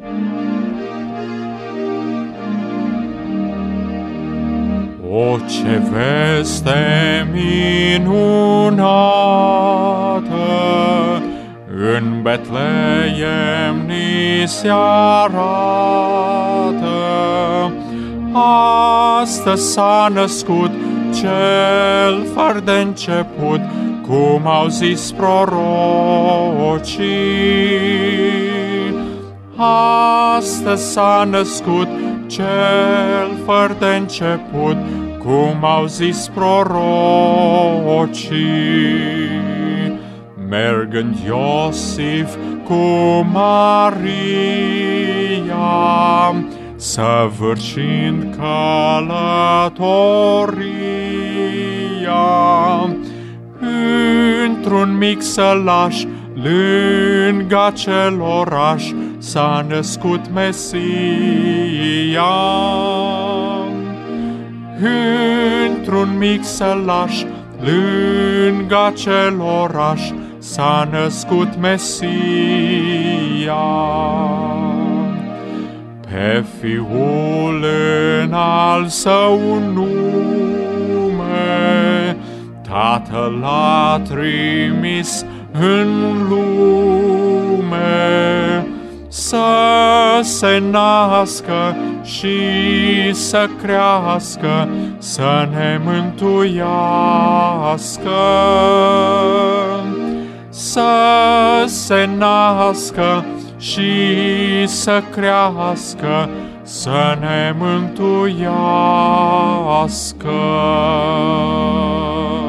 O, ce veste minunată, în Betleem ni se arată. Astăzi s-a născut Cel fără de început, cum au zis prorocii. Astăzi s-a născut Cel fără de început, cum au zis prorocii. Mergând Iosif cu Maria, săvârșind călătoria, într-un mic sălaș, lângă acel oraș, s-a născut Mesia. Într-un mic sălaș, lângă acel oraș, s-a născut Mesia. Pe Fiul în al Său nume, Tatăl l-a trimis în lume, să se nască și să crească, să ne mântuiască. Să se nască și să crească, să ne mântuiască.